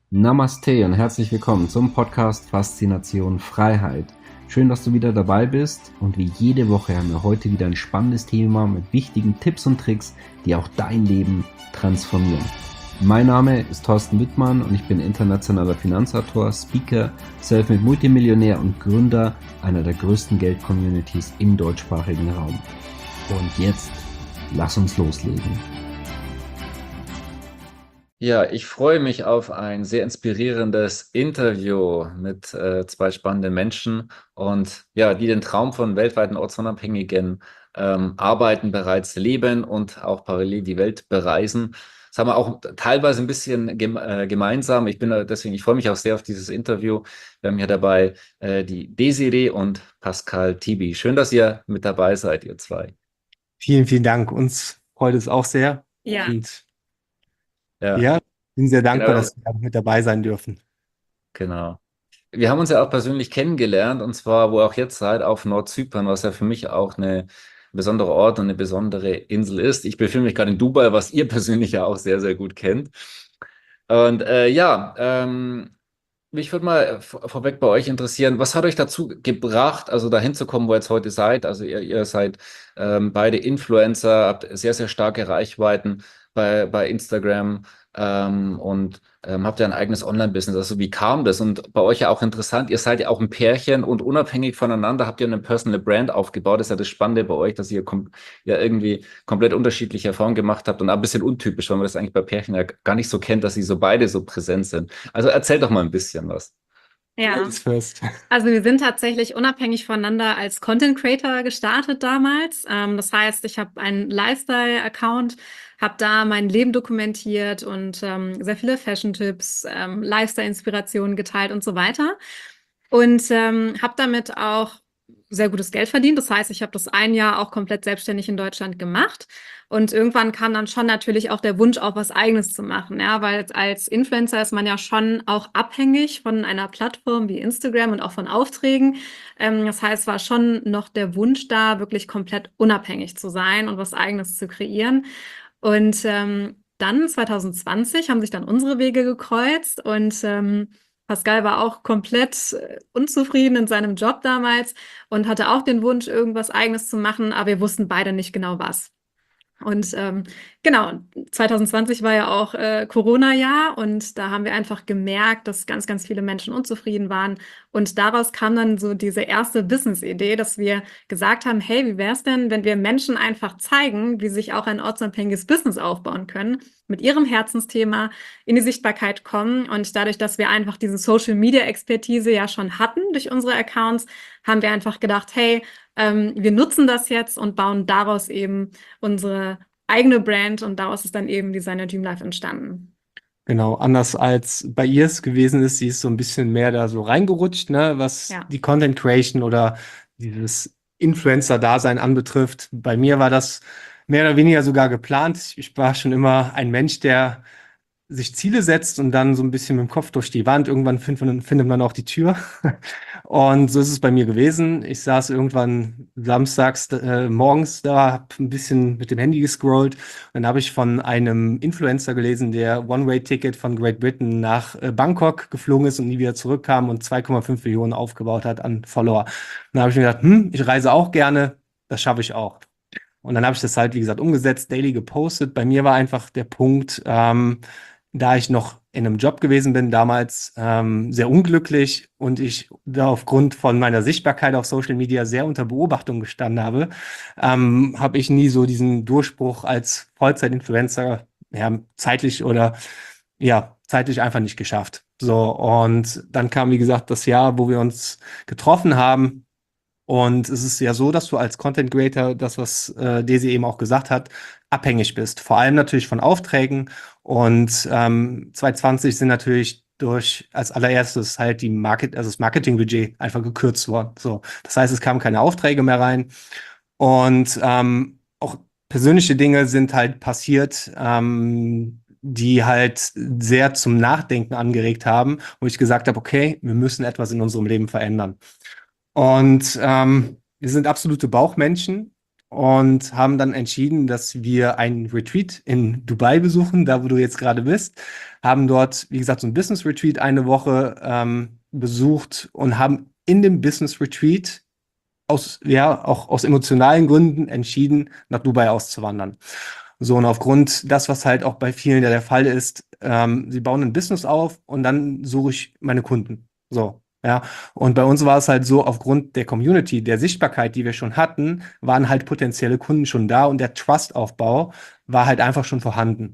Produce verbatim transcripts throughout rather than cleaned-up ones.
Namaste und herzlich willkommen zum Podcast Faszination Freiheit. Schön, dass du wieder dabei bist und wie jede Woche haben wir heute wieder ein spannendes Thema mit wichtigen Tipps und Tricks, die auch dein Leben transformieren. Mein Name ist Thorsten Wittmann und ich bin internationaler Finanzautor, Speaker, Selfmade Multimillionär und Gründer einer der größten Geld-Communities im deutschsprachigen Raum. Und jetzt lass uns loslegen. Ja, ich freue mich auf ein sehr inspirierendes Interview mit äh, zwei spannenden Menschen und ja, die den Traum von weltweiten ortsunabhängigen ähm, Arbeiten bereits leben und auch parallel die Welt bereisen. Das haben wir auch teilweise ein bisschen gem äh, gemeinsam. Ich bin äh, deswegen, ich freue mich auch sehr auf dieses Interview. Wir haben hier dabei äh, die Desiree und Pascal Tibi. Schön, dass ihr mit dabei seid, ihr zwei. Vielen, vielen Dank. Uns freut es auch sehr. Ja. Und Ja, ja, bin sehr dankbar, genau. dass wir mit dabei sein dürfen. Genau. Wir haben uns ja auch persönlich kennengelernt, und zwar, wo ihr auch jetzt seid, auf Nordzypern, was ja für mich auch eine besondere Ort und eine besondere Insel ist. Ich befinde mich gerade in Dubai, was ihr persönlich ja auch sehr, sehr gut kennt. Und äh, ja, ähm, mich würde mal vor- vorweg bei euch interessieren, was hat euch dazu gebracht, also dahin zu kommen, wo ihr jetzt heute seid? Also ihr, ihr seid ähm, beide Influencer, habt sehr, sehr starke Reichweiten bei, bei Instagram ähm, und ähm, habt ja ein eigenes Online-Business. Also wie kam das? Und bei euch ja auch interessant, ihr seid ja auch ein Pärchen und unabhängig voneinander habt ihr eine Personal Brand aufgebaut. Das ist ja das Spannende bei euch, dass ihr kom ja irgendwie komplett unterschiedliche Erfahrungen gemacht habt und auch ein bisschen untypisch, weil man das eigentlich bei Pärchen ja gar nicht so kennt, dass sie so beide so präsent sind. Also erzähl doch mal ein bisschen was. Ja, Ladies first. also wir sind tatsächlich unabhängig voneinander als Content Creator gestartet damals. Ähm, das heißt, ich habe einen Lifestyle-Account, habe da mein Leben dokumentiert und ähm, sehr viele Fashion-Tipps, ähm, Lifestyle-Inspirationen geteilt und so weiter. Und ähm, habe damit auch sehr gutes Geld verdient. Das heißt, ich habe das ein Jahr auch komplett selbstständig in Deutschland gemacht. Und irgendwann kam dann schon natürlich auch der Wunsch, auch was Eigenes zu machen. Ja, weil als Influencer ist man ja schon auch abhängig von einer Plattform wie Instagram und auch von Aufträgen. Ähm, das heißt, es war schon noch der Wunsch da, wirklich komplett unabhängig zu sein und was Eigenes zu kreieren. Und ähm, dann zwanzig zwanzig haben sich dann unsere Wege gekreuzt und ähm, Pascal war auch komplett äh, unzufrieden in seinem Job damals und hatte auch den Wunsch, irgendwas Eigenes zu machen, aber wir wussten beide nicht genau was. Und ähm, genau, zwanzig zwanzig war ja auch äh, Corona-Jahr und da haben wir einfach gemerkt, dass ganz, ganz viele Menschen unzufrieden waren. Und daraus kam dann so diese erste Business-Idee, dass wir gesagt haben, hey, wie wäre es denn, wenn wir Menschen einfach zeigen, wie sich auch ein ortsunabhängiges Business aufbauen können, mit ihrem Herzensthema in die Sichtbarkeit kommen. Und dadurch, dass wir einfach diese Social-Media-Expertise ja schon hatten durch unsere Accounts, haben wir einfach gedacht, hey, ähm, wir nutzen das jetzt und bauen daraus eben unsere eigene Brand und daraus ist dann eben Designer Dream Life entstanden. Genau, anders als bei ihr es gewesen ist, sie ist so ein bisschen mehr da so reingerutscht, ne, was Ja. die Content Creation oder dieses Influencer-Dasein anbetrifft. Bei mir war das mehr oder weniger sogar geplant. Ich war schon immer ein Mensch, der sich Ziele setzt und dann so ein bisschen mit dem Kopf durch die Wand. Irgendwann findet man, findet man auch die Tür. Und so ist es bei mir gewesen. Ich saß irgendwann samstags äh, morgens da, habe ein bisschen mit dem Handy gescrollt. Dann habe ich von einem Influencer gelesen, der One-Way-Ticket von Great Britain nach äh, Bangkok geflogen ist und nie wieder zurückkam und zwei Komma fünf Millionen aufgebaut hat an Follower. Dann habe ich mir gedacht, hm, ich reise auch gerne, das schaffe ich auch. Und dann habe ich das halt, wie gesagt, umgesetzt, daily gepostet. Bei mir war einfach der Punkt, ähm, da ich noch in einem Job gewesen bin, damals ähm, sehr unglücklich und ich da aufgrund von meiner Sichtbarkeit auf Social Media sehr unter Beobachtung gestanden habe, ähm, habe ich nie so diesen Durchbruch als Vollzeit-Influencer ja, zeitlich oder ja, zeitlich einfach nicht geschafft. So, und dann kam, wie gesagt, das Jahr, wo wir uns getroffen haben. Und es ist ja so, dass du als Content Creator, das, was äh, Desi eben auch gesagt hat, abhängig bist. Vor allem natürlich von Aufträgen. Und ähm, zwanzig zwanzig sind natürlich durch als allererstes halt die Market, also das Marketingbudget einfach gekürzt worden. So, das heißt, es kamen keine Aufträge mehr rein. Und ähm, auch persönliche Dinge sind halt passiert, ähm, die halt sehr zum Nachdenken angeregt haben, wo ich gesagt habe, okay, wir müssen etwas in unserem Leben verändern. Und ähm, wir sind absolute Bauchmenschen. und haben dann entschieden, dass wir einen Retreat in Dubai besuchen, da wo du jetzt gerade bist. Haben dort, wie gesagt, so ein Business Retreat eine Woche ähm, besucht und haben in dem Business Retreat aus, ja, auch aus emotionalen Gründen entschieden, nach Dubai auszuwandern. So, und aufgrund das, was halt auch bei vielen ja der Fall ist, ähm, sie bauen ein Business auf und dann suche ich meine Kunden. So, ja. Und bei uns war es halt so, aufgrund der Community, der Sichtbarkeit, die wir schon hatten, waren halt potenzielle Kunden schon da und der Trust-Aufbau war halt einfach schon vorhanden.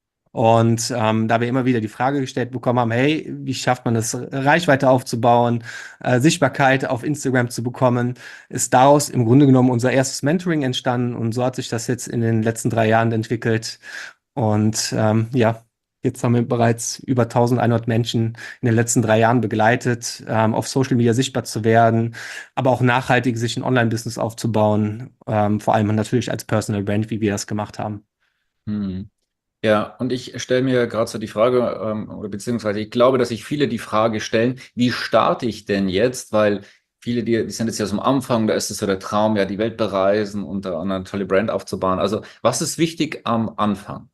Und ähm, da wir immer wieder die Frage gestellt bekommen haben, hey, wie schafft man es, Reichweite aufzubauen, äh, Sichtbarkeit auf Instagram zu bekommen, ist daraus im Grunde genommen unser erstes Mentoring entstanden. Und so hat sich das jetzt in den letzten drei Jahren entwickelt. Und ähm, ja, jetzt haben wir bereits über eintausendeinhundert Menschen in den letzten drei Jahren begleitet, ähm, auf Social Media sichtbar zu werden, aber auch nachhaltig sich ein Online-Business aufzubauen, ähm, vor allem natürlich als Personal Brand, wie wir das gemacht haben. Hm. Ja, und ich stelle mir gerade so die Frage, ähm, oder beziehungsweise ich glaube, dass sich viele die Frage stellen, wie starte ich denn jetzt? Weil viele, die, die sind jetzt ja so am Anfang, da ist es so der Traum, ja, die Welt bereisen und da eine tolle Brand aufzubauen. Also, was ist wichtig am Anfang?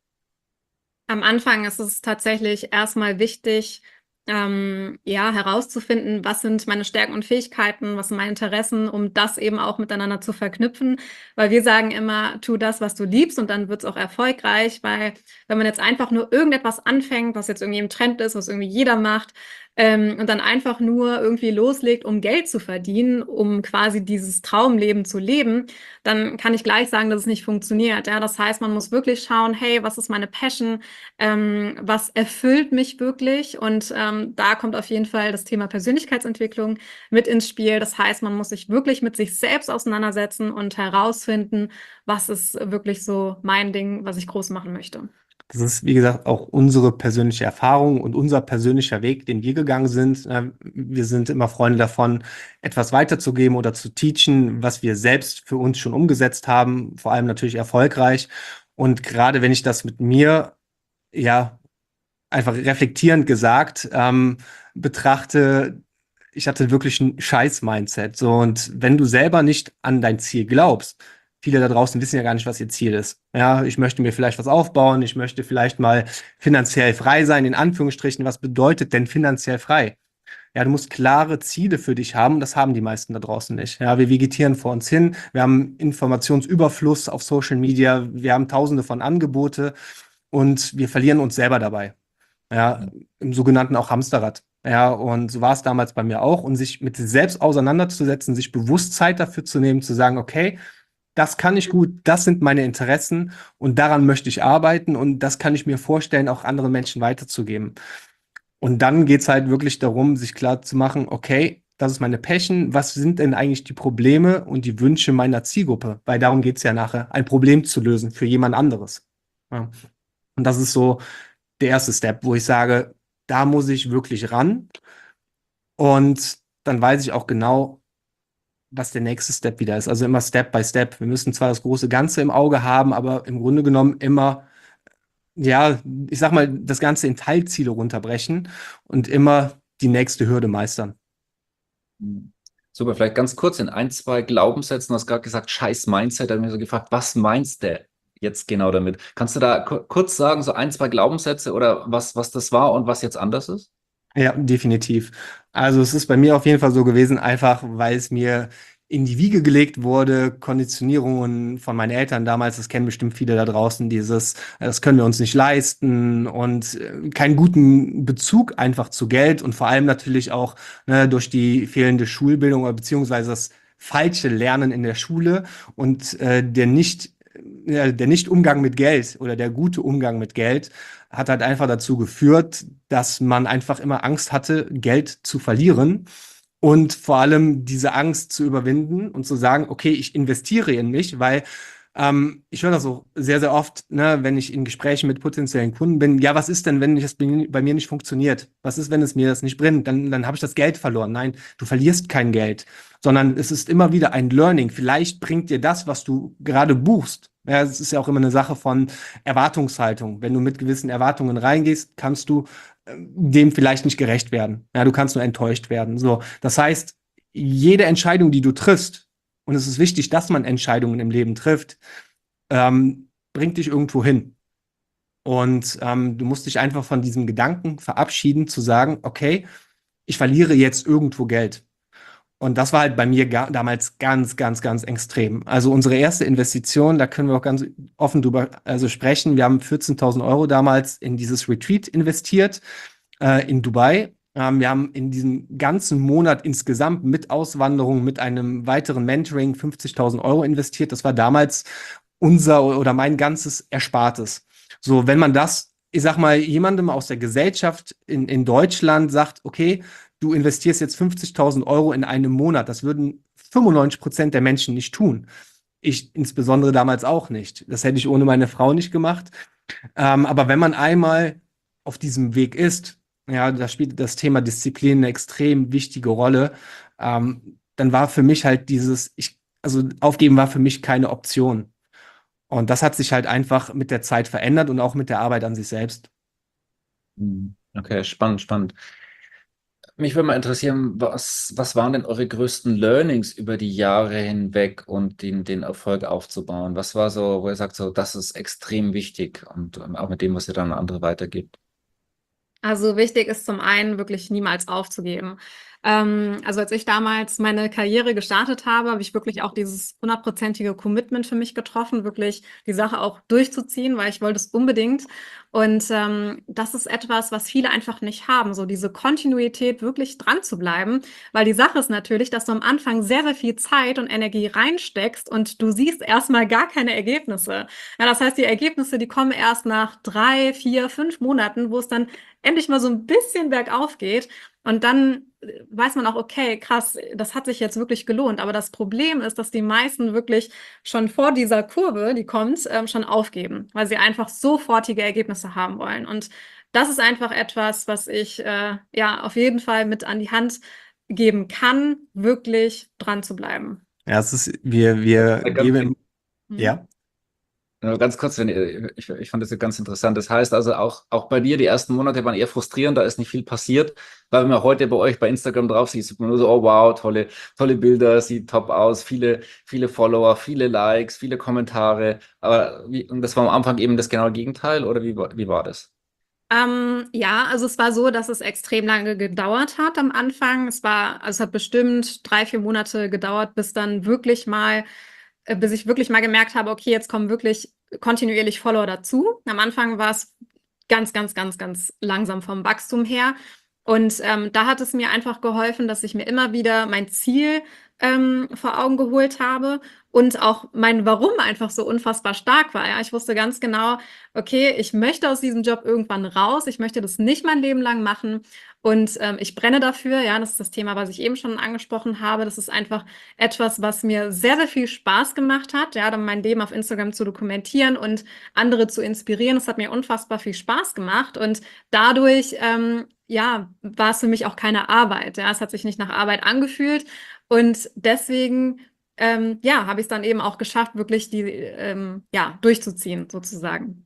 Am Anfang ist es tatsächlich erstmal wichtig, ähm, ja, herauszufinden, was sind meine Stärken und Fähigkeiten, was sind meine Interessen, um das eben auch miteinander zu verknüpfen. Weil wir sagen immer, tu das, was du liebst, und dann wird es auch erfolgreich. Weil wenn man jetzt einfach nur irgendetwas anfängt, was jetzt irgendwie im Trend ist, was irgendwie jeder macht, ähm, und dann einfach nur irgendwie loslegt, um Geld zu verdienen, um quasi dieses Traumleben zu leben, dann kann ich gleich sagen, dass es nicht funktioniert. Ja, das heißt, man muss wirklich schauen, hey, was ist meine Passion? Ähm, was erfüllt mich wirklich? Und ähm, da kommt auf jeden Fall das Thema Persönlichkeitsentwicklung mit ins Spiel. Das heißt, man muss sich wirklich mit sich selbst auseinandersetzen und herausfinden, was ist wirklich so mein Ding, was ich groß machen möchte. Das ist, wie gesagt, auch unsere persönliche Erfahrung und unser persönlicher Weg, den wir gegangen sind. Ähm, Wir sind immer Freunde davon, etwas weiterzugeben oder zu teachen, was wir selbst für uns schon umgesetzt haben, vor allem natürlich erfolgreich. Und gerade wenn ich das mit mir, ja, einfach reflektierend gesagt, ähm, betrachte, ich hatte wirklich ein Scheiß-Mindset. So, und wenn du selber nicht an dein Ziel glaubst, viele da draußen wissen ja gar nicht, was ihr Ziel ist. Ja, ich möchte mir vielleicht was aufbauen, ich möchte vielleicht mal finanziell frei sein, in Anführungsstrichen. Was bedeutet denn finanziell frei? Ja, du musst klare Ziele für dich haben, und das haben die meisten da draußen nicht. Ja, wir vegetieren vor uns hin, wir haben Informationsüberfluss auf Social Media, wir haben tausende von Angebote und wir verlieren uns selber dabei. Ja, im sogenannten auch Hamsterrad. Ja, und so war es damals bei mir auch. Und sich mit sich selbst auseinanderzusetzen, sich bewusst Zeit dafür zu nehmen, zu sagen, okay, das kann ich gut, das sind meine Interessen und daran möchte ich arbeiten und das kann ich mir vorstellen, auch anderen Menschen weiterzugeben. Und dann geht's halt wirklich darum, sich klar zu machen, okay, das ist meine Passion, was sind denn eigentlich die Probleme und die Wünsche meiner Zielgruppe? Weil darum geht's ja nachher, ein Problem zu lösen für jemand anderes. Ja. Und das ist so der erste Step, wo ich sage, da muss ich wirklich ran. Und dann weiß ich auch genau, was der nächste Step wieder ist. Also immer Step by Step. Wir müssen zwar das große Ganze im Auge haben, aber im Grunde genommen immer, ja, ich sag mal, das Ganze in Teilziele runterbrechen und immer die nächste Hürde meistern. Super, vielleicht ganz kurz in ein, zwei Glaubenssätzen. Du hast gerade gesagt, scheiß Mindset. Da habe ich mich so gefragt, was meinst du jetzt genau damit? Kannst du da ku- kurz sagen, so ein, zwei Glaubenssätze oder was, was das war und was jetzt anders ist? Ja, definitiv. Also es ist bei mir auf jeden Fall so gewesen, einfach weil es mir in die Wiege gelegt wurde, Konditionierungen von meinen Eltern damals, das kennen bestimmt viele da draußen, dieses, äh, das können wir uns nicht leisten und äh, keinen guten Bezug einfach zu Geld und vor allem natürlich auch ne, durch die fehlende Schulbildung oder beziehungsweise das falsche Lernen in der Schule und äh, der nicht, ja, der Nicht-Umgang mit Geld oder der gute Umgang mit Geld hat halt einfach dazu geführt, dass man einfach immer Angst hatte, Geld zu verlieren und vor allem diese Angst zu überwinden und zu sagen, okay, ich investiere in mich, weil ähm, ich höre das auch sehr, sehr oft, ne, wenn ich in Gesprächen mit potenziellen Kunden bin, ja, was ist denn, wenn das bei bei mir nicht funktioniert? Was ist, wenn es mir das nicht bringt? Dann, dann habe ich das Geld verloren. Nein, du verlierst kein Geld, sondern es ist immer wieder ein Learning. Vielleicht bringt dir das, was du gerade buchst. Ja, es ist ja auch immer eine Sache von Erwartungshaltung. Wenn du mit gewissen Erwartungen reingehst, kannst du äh, dem vielleicht nicht gerecht werden. Ja, du kannst nur enttäuscht werden. So, das heißt, jede Entscheidung, die du triffst, und es ist wichtig, dass man Entscheidungen im Leben trifft, ähm, bringt dich irgendwo hin. Und ähm, du musst dich einfach von diesem Gedanken verabschieden, zu sagen, okay, ich verliere jetzt irgendwo Geld. Und das war halt bei mir ga damals ganz, ganz, ganz extrem. Also unsere erste Investition, da können wir auch ganz offen drüber also sprechen. Wir haben vierzehntausend Euro damals in dieses Retreat investiert äh, in Dubai. Ähm, wir haben in diesem ganzen Monat insgesamt mit Auswanderung, mit einem weiteren Mentoring fünfzigtausend Euro investiert. Das war damals unser oder mein ganzes Erspartes. So, wenn man das, ich sag mal, jemandem aus der Gesellschaft in, in Deutschland sagt, okay, du investierst jetzt fünfzigtausend Euro in einem Monat, das würden fünfundneunzig Prozent der Menschen nicht tun. Ich insbesondere damals auch nicht. Das hätte ich ohne meine Frau nicht gemacht. Ähm, aber wenn man einmal auf diesem Weg ist, ja, da spielt das Thema Disziplin eine extrem wichtige Rolle, ähm, dann war für mich halt dieses, ich, also aufgeben war für mich keine Option. Und das hat sich halt einfach mit der Zeit verändert und auch mit der Arbeit an sich selbst. Okay, spannend, spannend. Mich würde mal interessieren, was, was waren denn eure größten Learnings über die Jahre hinweg und den, den Erfolg aufzubauen? Was war so, wo ihr sagt, so, das ist extrem wichtig und ähm, auch mit dem, was ihr dann an andere weitergibt? Also wichtig ist zum einen wirklich niemals aufzugeben. Ähm, also als ich damals meine Karriere gestartet habe, habe ich wirklich auch dieses hundertprozentige Commitment für mich getroffen, wirklich die Sache auch durchzuziehen, weil ich wollte es unbedingt. Und ähm, das ist etwas, was viele einfach nicht haben, so diese Kontinuität wirklich dran zu bleiben, weil die Sache ist natürlich, dass du am Anfang sehr, sehr viel Zeit und Energie reinsteckst und du siehst erstmal gar keine Ergebnisse. Ja, das heißt, die Ergebnisse, die kommen erst nach drei, vier, fünf Monaten, wo es dann endlich mal so ein bisschen bergauf geht. Und dann weiß man auch, okay, krass, das hat sich jetzt wirklich gelohnt. Aber das Problem ist, dass die meisten wirklich schon vor dieser Kurve, die kommt, ähm, schon aufgeben, weil sie einfach sofortige Ergebnisse haben wollen. Und das ist einfach etwas, was ich äh, ja auf jeden Fall mit an die Hand geben kann, wirklich dran zu bleiben. Ja, es ist, wir, wir Ja, ganz- geben, Mhm. ja. Nur ganz kurz, wenn ihr, ich, ich fand das ganz interessant. Das heißt also auch, auch bei dir, die ersten Monate waren eher frustrierend, da ist nicht viel passiert, weil wenn man heute bei euch bei Instagram drauf sieht, sieht man nur so, oh wow, tolle, tolle Bilder, sieht top aus, viele, viele Follower, viele Likes, viele Kommentare. Aber wie, und das war am Anfang eben das genaue Gegenteil, oder wie, war- wie war das? Ähm, ja, also es war so, dass es extrem lange gedauert hat am Anfang. Es war, also es hat bestimmt drei, vier Monate gedauert, bis dann wirklich mal, äh, bis ich wirklich mal gemerkt habe, okay, jetzt kommen wirklich kontinuierlich Follower dazu. Am Anfang war es ganz, ganz, ganz, ganz langsam vom Wachstum her. Und ähm, da hat es mir einfach geholfen, dass ich mir immer wieder mein Ziel ähm, vor Augen geholt habe und auch mein Warum einfach so unfassbar stark war. Ja, ich wusste ganz genau, okay, ich möchte aus diesem Job irgendwann raus. Ich möchte das nicht mein Leben lang machen. Und ähm, ich brenne dafür. Ja, das ist das Thema, was ich eben schon angesprochen habe. Das ist einfach etwas, was mir sehr, sehr viel Spaß gemacht hat, ja, dann mein Leben auf Instagram zu dokumentieren und andere zu inspirieren. Das hat mir unfassbar viel Spaß gemacht. Und dadurch, ähm, ja, war es für mich auch keine Arbeit. Ja, es hat sich nicht nach Arbeit angefühlt. Und deswegen, ähm, ja, habe ich es dann eben auch geschafft, wirklich die, ähm, ja, durchzuziehen, sozusagen.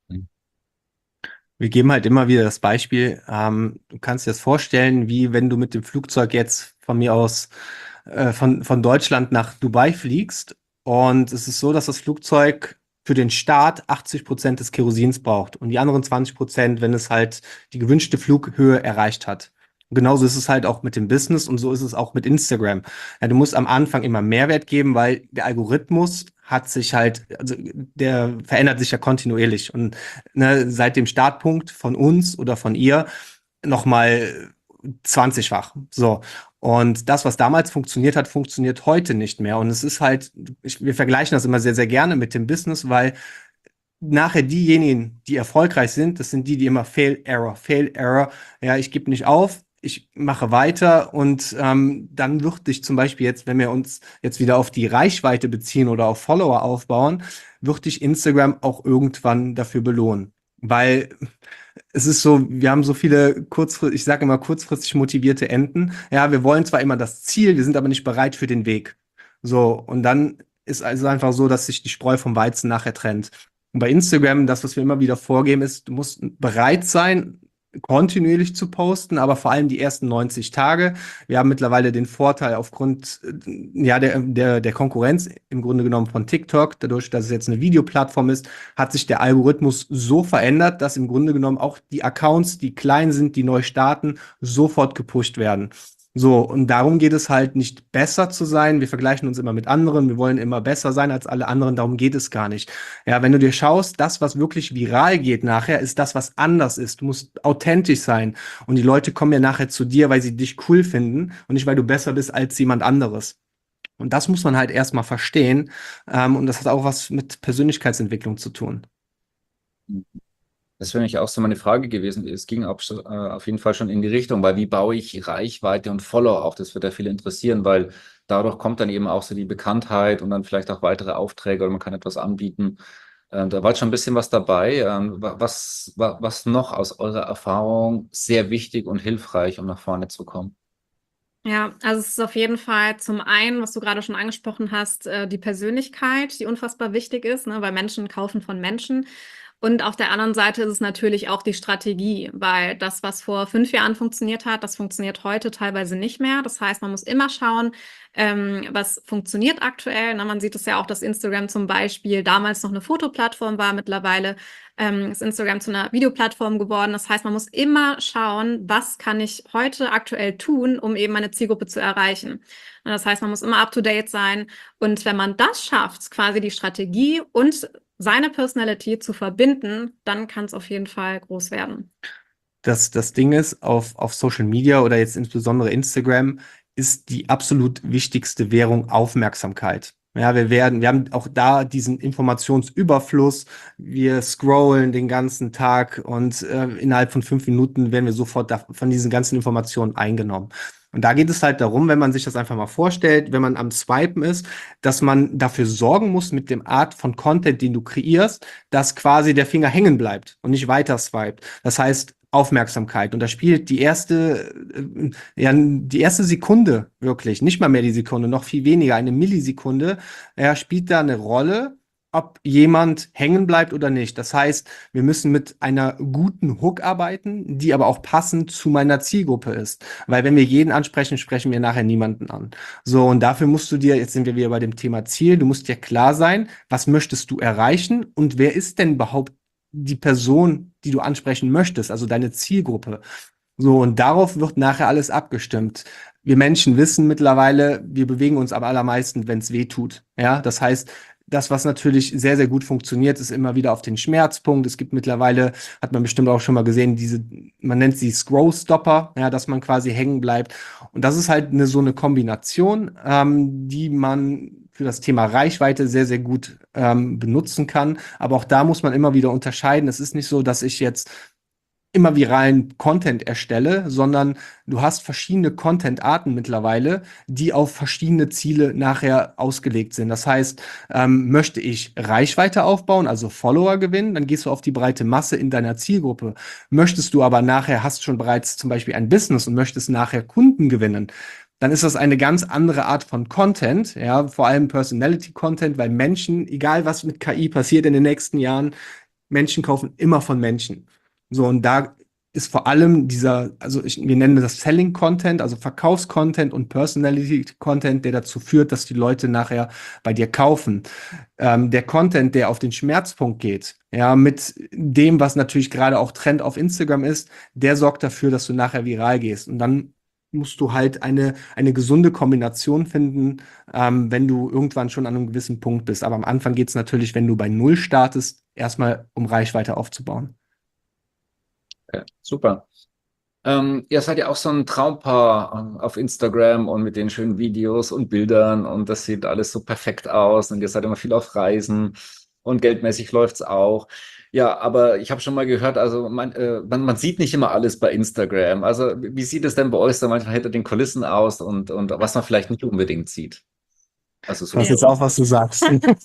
Wir geben halt immer wieder das Beispiel, ähm, du kannst dir das vorstellen, wie wenn du mit dem Flugzeug jetzt von mir aus äh, von, von Deutschland nach Dubai fliegst. Und es ist so, dass das Flugzeug für den Start achtzig Prozent des Kerosins braucht und die anderen zwanzig Prozent, wenn es halt die gewünschte Flughöhe erreicht hat. Und genauso ist es halt auch mit dem Business und so ist es auch mit Instagram. Ja, du musst am Anfang immer Mehrwert geben, weil der Algorithmus hat sich halt, also der verändert sich ja kontinuierlich. Und ne, seit dem Startpunkt von uns oder von ihr nochmal zwanzigfach. So. Und das, was damals funktioniert hat, funktioniert heute nicht mehr. Und es ist halt, ich, wir vergleichen das immer sehr, sehr gerne mit dem Business, weil nachher diejenigen, die erfolgreich sind, das sind die, die immer Fail, Error, Fail, Error. Ja, ich gebe nicht auf, ich mache weiter und ähm, dann wird dich zum Beispiel jetzt, wenn wir uns jetzt wieder auf die Reichweite beziehen oder auf Follower aufbauen, wird dich Instagram auch irgendwann dafür belohnen. Weil es ist so, wir haben so viele kurzfristig, ich sage immer kurzfristig motivierte Enten. Ja, wir wollen zwar immer das Ziel, wir sind aber nicht bereit für den Weg. So, und dann ist also einfach so, dass sich die Spreu vom Weizen nachher trennt. Und bei Instagram, das, was wir immer wieder vorgeben, ist, du musst bereit sein, kontinuierlich zu posten, aber vor allem die ersten neunzig Tage. Wir haben mittlerweile den Vorteil aufgrund äh, ja, der, der, der Konkurrenz im Grunde genommen von TikTok, dadurch, dass es jetzt eine Videoplattform ist, hat sich der Algorithmus so verändert, dass im Grunde genommen auch die Accounts, die klein sind, die neu starten, sofort gepusht werden. So, und darum geht es halt nicht besser zu sein. Wir vergleichen uns immer mit anderen. Wir wollen immer besser sein als alle anderen. Darum geht es gar nicht. Ja, wenn du dir schaust, das, was wirklich viral geht nachher, ist das, was anders ist. Du musst authentisch sein. Und die Leute kommen ja nachher zu dir, weil sie dich cool finden und nicht, weil du besser bist als jemand anderes. Und das muss man halt erstmal verstehen. Ähm, und das hat auch was mit Persönlichkeitsentwicklung zu tun. Das wäre nämlich auch so meine Frage gewesen. Es ging auf, äh, auf jeden Fall schon in die Richtung, weil wie baue ich Reichweite und Follower auf? Das wird ja viele interessieren, weil dadurch kommt dann eben auch so die Bekanntheit und dann vielleicht auch weitere Aufträge oder man kann etwas anbieten. Ähm, da war jetzt schon ein bisschen was dabei. Ähm, wa- was, wa- was noch aus eurer Erfahrung sehr wichtig und hilfreich, um nach vorne zu kommen? Ja, also es ist auf jeden Fall zum einen, was du gerade schon angesprochen hast, äh, die Persönlichkeit, die unfassbar wichtig ist, ne, weil Menschen kaufen von Menschen. Und auf der anderen Seite ist es natürlich auch die Strategie, weil das, was vor fünf Jahren funktioniert hat, das funktioniert heute teilweise nicht mehr. Das heißt, man muss immer schauen, ähm, was funktioniert aktuell. Na, man sieht es ja auch, dass Instagram zum Beispiel damals noch eine Fotoplattform war, mittlerweile ähm, ist Instagram zu einer Videoplattform geworden. Das heißt, man muss immer schauen, was kann ich heute aktuell tun, um eben meine Zielgruppe zu erreichen. Und das heißt, man muss immer up-to-date sein. Und wenn man das schafft, quasi die Strategie und seine Personality zu verbinden, dann kann es auf jeden Fall groß werden. Das, das Ding ist, auf, auf Social Media oder jetzt insbesondere Instagram ist die absolut wichtigste Währung Aufmerksamkeit. Ja, wir werden, wir haben auch da diesen Informationsüberfluss. Wir scrollen den ganzen Tag und äh, innerhalb von fünf Minuten werden wir sofort da, von diesen ganzen Informationen eingenommen. Und da geht es halt darum, wenn man sich das einfach mal vorstellt, wenn man am Swipen ist, dass man dafür sorgen muss mit dem Art von Content, den du kreierst, dass quasi der Finger hängen bleibt und nicht weiter swiped. Das heißt, Aufmerksamkeit. Und da spielt die erste, äh, ja, die erste Sekunde wirklich, nicht mal mehr die Sekunde, noch viel weniger, eine Millisekunde, ja, spielt da eine Rolle, ob jemand hängen bleibt oder nicht. Das heißt, wir müssen mit einer guten Hook arbeiten, die aber auch passend zu meiner Zielgruppe ist. Weil wenn wir jeden ansprechen, sprechen wir nachher niemanden an. So, und dafür musst du dir, jetzt sind wir wieder bei dem Thema Ziel, du musst dir klar sein, was möchtest du erreichen und wer ist denn überhaupt die Person, die du ansprechen möchtest, also deine Zielgruppe. So, und darauf wird nachher alles abgestimmt. Wir Menschen wissen mittlerweile, wir bewegen uns am allermeisten, wenn es weh tut. Ja, das heißt, das, was natürlich sehr, sehr gut funktioniert, ist immer wieder auf den Schmerzpunkt. Es gibt mittlerweile, hat man bestimmt auch schon mal gesehen, diese, man nennt sie Scroll-Stopper, ja, dass man quasi hängen bleibt. Und das ist halt eine, so eine Kombination, ähm, die man für das Thema Reichweite sehr, sehr gut ähm, benutzen kann. Aber auch da muss man immer wieder unterscheiden. Es ist nicht so, dass ich jetzt immer viralen Content erstelle, sondern du hast verschiedene Content-Arten mittlerweile, die auf verschiedene Ziele nachher ausgelegt sind. Das heißt, ähm, möchte ich Reichweite aufbauen, also Follower gewinnen, dann gehst du auf die breite Masse in deiner Zielgruppe. Möchtest du aber nachher, hast schon bereits zum Beispiel ein Business und möchtest nachher Kunden gewinnen, dann ist das eine ganz andere Art von Content, ja, vor allem Personality-Content, weil Menschen, egal was mit K I passiert in den nächsten Jahren, Menschen kaufen immer von Menschen. So, und da ist vor allem dieser, also ich, wir nennen das Selling Content, also Verkaufscontent und Personality Content, der dazu führt, dass die Leute nachher bei dir kaufen. Ähm, der Content, der auf den Schmerzpunkt geht, ja, mit dem, was natürlich gerade auch Trend auf Instagram ist, der sorgt dafür, dass du nachher viral gehst. Und dann musst du halt eine, eine gesunde Kombination finden, ähm, wenn du irgendwann schon an einem gewissen Punkt bist. Aber am Anfang geht es natürlich, wenn du bei Null startest, erstmal um Reichweite aufzubauen. Okay, super. Ähm, ihr seid ja auch so ein Traumpaar äh, auf Instagram und mit den schönen Videos und Bildern und das sieht alles so perfekt aus und ihr seid immer viel auf Reisen und geldmäßig läuft's auch. Ja, aber ich habe schon mal gehört, also man, äh, man, man sieht nicht immer alles bei Instagram. Also wie sieht es denn bei euch so manchmal hinter den Kulissen aus und, und was man vielleicht nicht unbedingt sieht? Also so. Pass jetzt auf, was du sagst.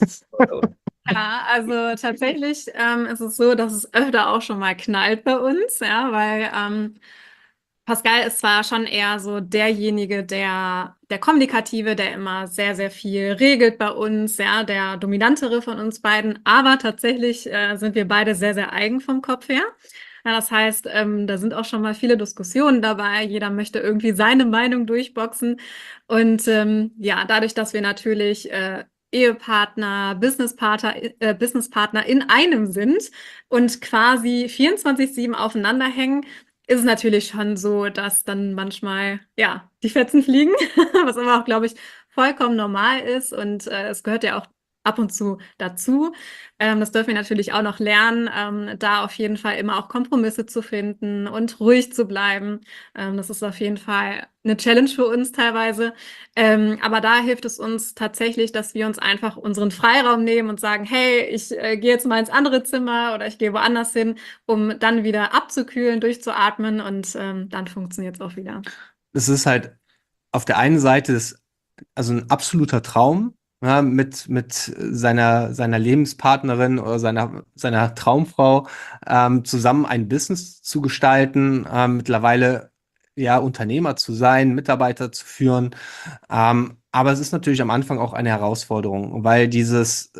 Ja, also tatsächlich ähm, ist es so, dass es öfter auch schon mal knallt bei uns, ja, weil ähm, Pascal ist zwar schon eher so derjenige, der, der Kommunikative, der immer sehr, sehr viel regelt bei uns, ja, der Dominantere von uns beiden, aber tatsächlich äh, sind wir beide sehr, sehr eigen vom Kopf her. Ja, das heißt, ähm, da sind auch schon mal viele Diskussionen dabei. Jeder möchte irgendwie seine Meinung durchboxen. Und ähm, ja, dadurch, dass wir natürlich äh, Ehepartner, Businesspartner, äh, Businesspartner in einem sind und quasi vierundzwanzig sieben aufeinander hängen, ist es natürlich schon so, dass dann manchmal, ja, die Fetzen fliegen, was aber auch, glaube ich, vollkommen normal ist. Und äh, es gehört ja auch ab und zu dazu. Ähm, das dürfen wir natürlich auch noch lernen, ähm, da auf jeden Fall immer auch Kompromisse zu finden und ruhig zu bleiben. Ähm, das ist auf jeden Fall eine Challenge für uns teilweise. Ähm, aber da hilft es uns tatsächlich, dass wir uns einfach unseren Freiraum nehmen und sagen, hey, ich äh, gehe jetzt mal ins andere Zimmer oder ich gehe woanders hin, um dann wieder abzukühlen, durchzuatmen und ähm, dann funktioniert es auch wieder. Es ist halt auf der einen Seite das, also ein absoluter Traum, ja, mit, mit seiner, seiner Lebenspartnerin oder seiner, seiner Traumfrau ähm, zusammen ein Business zu gestalten, ähm, mittlerweile ja Unternehmer zu sein, Mitarbeiter zu führen. Ähm, aber es ist natürlich am Anfang auch eine Herausforderung, weil dieses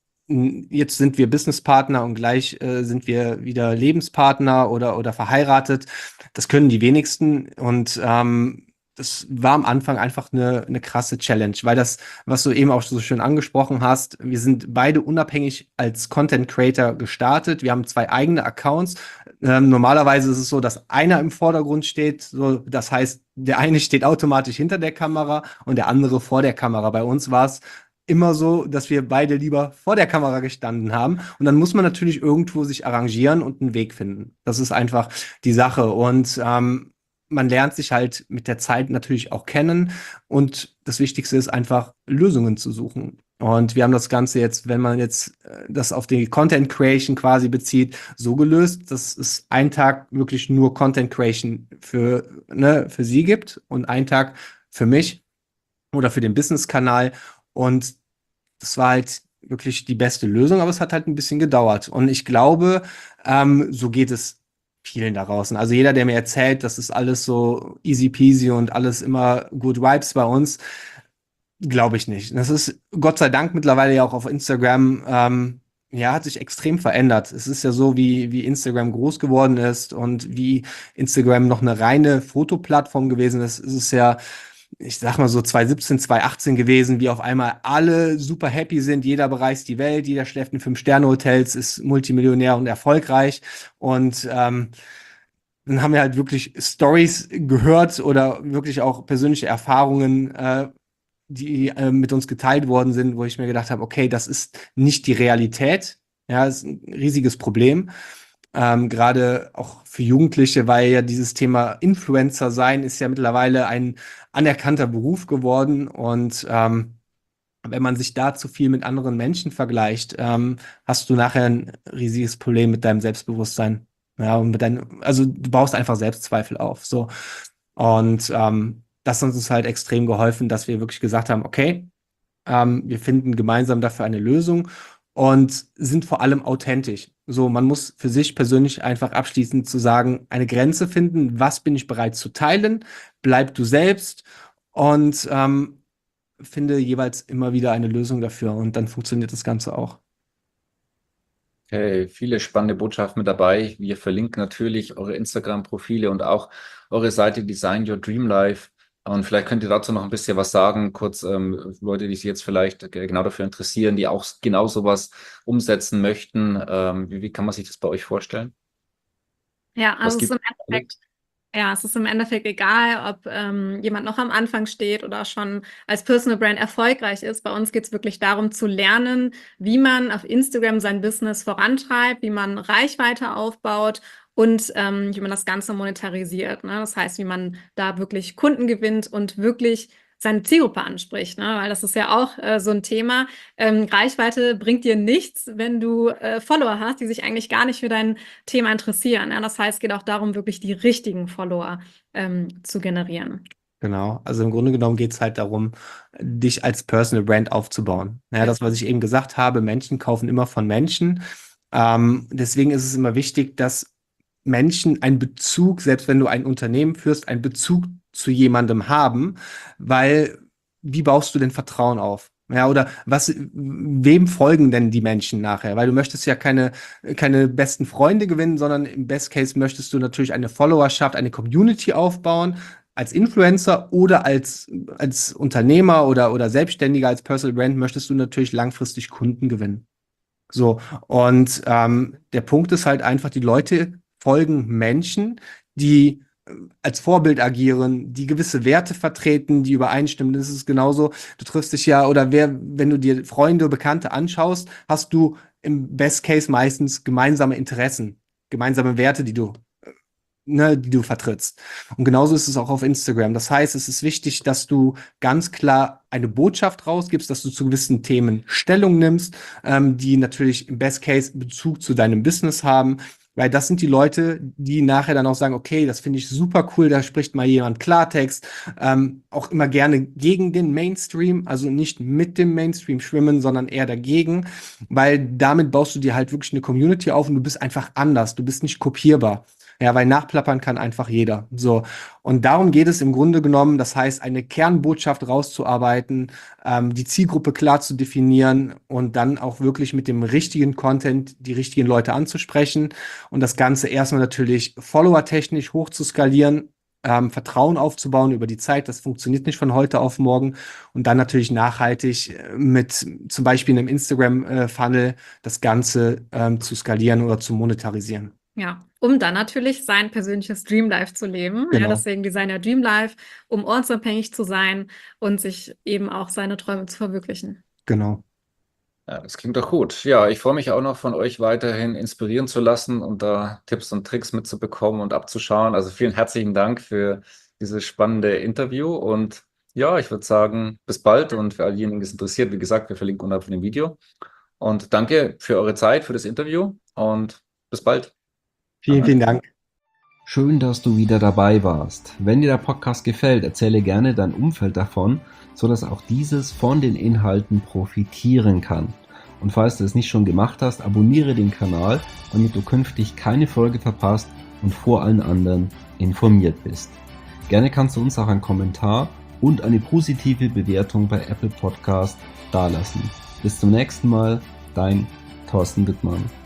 n- jetzt sind wir Businesspartner und gleich äh, sind wir wieder Lebenspartner oder, oder verheiratet. Das können die wenigsten und ähm, das war am Anfang einfach eine, eine krasse Challenge, weil das, was du eben auch so schön angesprochen hast, wir sind beide unabhängig als Content Creator gestartet. Wir haben zwei eigene Accounts. Ähm, normalerweise ist es so, dass einer im Vordergrund steht. So, das heißt, der eine steht automatisch hinter der Kamera und der andere vor der Kamera. Bei uns war es immer so, dass wir beide lieber vor der Kamera gestanden haben. Und dann muss man natürlich irgendwo sich arrangieren und einen Weg finden. Das ist einfach die Sache. Und ähm, man lernt sich halt mit der Zeit natürlich auch kennen. Und das Wichtigste ist einfach, Lösungen zu suchen. Und wir haben das Ganze jetzt, wenn man jetzt äh, das auf die Content Creation quasi bezieht, so gelöst, dass es einen Tag wirklich nur Content Creation für, ne, für sie gibt und einen Tag für mich oder für den Business-Kanal. Und das war halt wirklich die beste Lösung, aber es hat halt ein bisschen gedauert. Und ich glaube, ähm, so geht es vielen da draußen. Also jeder, der mir erzählt, das ist alles so easy peasy und alles immer good vibes bei uns, glaube ich nicht. Das ist Gott sei Dank mittlerweile ja auch auf Instagram, ähm, ja, hat sich extrem verändert. Es ist ja so, wie, wie Instagram groß geworden ist und wie Instagram noch eine reine Fotoplattform gewesen ist, ist es ja, ich sag mal so zwanzig siebzehn, zwanzig achtzehn gewesen, wie auf einmal alle super happy sind, jeder bereist die Welt, jeder schläft in Fünf-Sterne-Hotels, ist Multimillionär und erfolgreich. Und ähm, dann haben wir halt wirklich Stories gehört oder wirklich auch persönliche Erfahrungen, äh, die äh, mit uns geteilt worden sind, wo ich mir gedacht habe, okay, das ist nicht die Realität. Ja, ist ein riesiges Problem. Ähm, gerade auch für Jugendliche, weil ja dieses Thema Influencer sein ist ja mittlerweile ein anerkannter Beruf geworden. Und ähm, wenn man sich da zu viel mit anderen Menschen vergleicht, ähm, hast du nachher ein riesiges Problem mit deinem Selbstbewusstsein. Ja, und mit deinem, also du baust einfach Selbstzweifel auf. So. Und ähm, das hat uns halt extrem geholfen, dass wir wirklich gesagt haben, okay, ähm, wir finden gemeinsam dafür eine Lösung und sind vor allem authentisch. So, man muss für sich persönlich einfach abschließend zu sagen, eine Grenze finden, was bin ich bereit zu teilen, bleib du selbst und ähm, finde jeweils immer wieder eine Lösung dafür und dann funktioniert das Ganze auch. Okay, viele spannende Botschaften mit dabei. Wir verlinken natürlich eure Instagram-Profile und auch eure Seite Design Your Dream Life. Und vielleicht könnt ihr dazu noch ein bisschen was sagen, kurz ähm, Leute, die sich jetzt vielleicht genau dafür interessieren, die auch genau sowas umsetzen möchten. Ähm, wie, wie kann man sich das bei euch vorstellen? Ja, Was also es ist gibt im Endeffekt Ja, es ist im Endeffekt egal, ob ähm, jemand noch am Anfang steht oder schon als Personal Brand erfolgreich ist. Bei uns geht es wirklich darum zu lernen, wie man auf Instagram sein Business vorantreibt, wie man Reichweite aufbaut und ähm, wie man das Ganze monetarisiert. Ne? Das heißt, wie man da wirklich Kunden gewinnt und wirklich seine Zielgruppe anspricht, ne? Weil das ist ja auch äh, so ein Thema. Ähm, Reichweite bringt dir nichts, wenn du äh, Follower hast, die sich eigentlich gar nicht für dein Thema interessieren. Ja? Das heißt, es geht auch darum, wirklich die richtigen Follower ähm, zu generieren. Genau, also im Grunde genommen geht es halt darum, dich als Personal Brand aufzubauen. Ja, das, was ich eben gesagt habe, Menschen kaufen immer von Menschen. Ähm, deswegen ist es immer wichtig, dass Menschen einen Bezug, selbst wenn du ein Unternehmen führst, einen Bezug zu jemandem haben, weil wie baust du denn Vertrauen auf? Ja, oder was, wem folgen denn die Menschen nachher? Weil du möchtest ja keine, keine besten Freunde gewinnen, sondern im Best Case möchtest du natürlich eine Followerschaft, eine Community aufbauen, als Influencer oder als, als Unternehmer oder, oder Selbstständiger, als Personal Brand möchtest du natürlich langfristig Kunden gewinnen. So, und ähm, der Punkt ist halt einfach, die Leute folgen Menschen, die äh, als Vorbild agieren, die gewisse Werte vertreten, die übereinstimmen. Das ist genauso, du triffst dich ja, oder wer, wenn du dir Freunde, Bekannte anschaust, hast du im Best Case meistens gemeinsame Interessen, gemeinsame Werte, die du ne, die du vertrittst. Und genauso ist es auch auf Instagram. Das heißt, es ist wichtig, dass du ganz klar eine Botschaft rausgibst, dass du zu gewissen Themen Stellung nimmst, ähm, die natürlich im Best Case Bezug zu deinem Business haben. Weil das sind die Leute, die nachher dann auch sagen, okay, das finde ich super cool, da spricht mal jemand Klartext. Ähm, auch immer gerne gegen den Mainstream, also nicht mit dem Mainstream schwimmen, sondern eher dagegen. Weil damit baust du dir halt wirklich eine Community auf und du bist einfach anders, du bist nicht kopierbar. Ja, weil nachplappern kann einfach jeder. So. Und darum geht es im Grunde genommen. Das heißt, eine Kernbotschaft rauszuarbeiten, ähm, die Zielgruppe klar zu definieren und dann auch wirklich mit dem richtigen Content die richtigen Leute anzusprechen und das Ganze erstmal natürlich followertechnisch hoch zu skalieren, ähm, Vertrauen aufzubauen über die Zeit. Das funktioniert nicht von heute auf morgen. Und dann natürlich nachhaltig äh, mit zum Beispiel einem Instagram-Funnel das Ganze ähm, zu skalieren oder zu monetarisieren. Ja, um dann natürlich sein persönliches Dreamlife zu leben. Ja, Genau. deswegen Designer Dreamlife, um ortsunabhängig zu sein und sich eben auch seine Träume zu verwirklichen. Genau. Ja, das klingt doch gut. Ja, ich freue mich auch noch von euch weiterhin inspirieren zu lassen und da Tipps und Tricks mitzubekommen und abzuschauen. Also vielen herzlichen Dank für dieses spannende Interview und ja, ich würde sagen, bis bald und für all diejenigen, die es interessiert, wie gesagt, wir verlinken unterhalb von dem Video. Und danke für eure Zeit, für das Interview und bis bald. Vielen, vielen Dank. Schön, dass du wieder dabei warst. Wenn dir der Podcast gefällt, erzähle gerne dein Umfeld davon, sodass auch dieses von den Inhalten profitieren kann. Und falls du es nicht schon gemacht hast, abonniere den Kanal, damit du künftig keine Folge verpasst und vor allen anderen informiert bist. Gerne kannst du uns auch einen Kommentar und eine positive Bewertung bei Apple Podcast dalassen. Bis zum nächsten Mal, dein Thorsten Wittmann.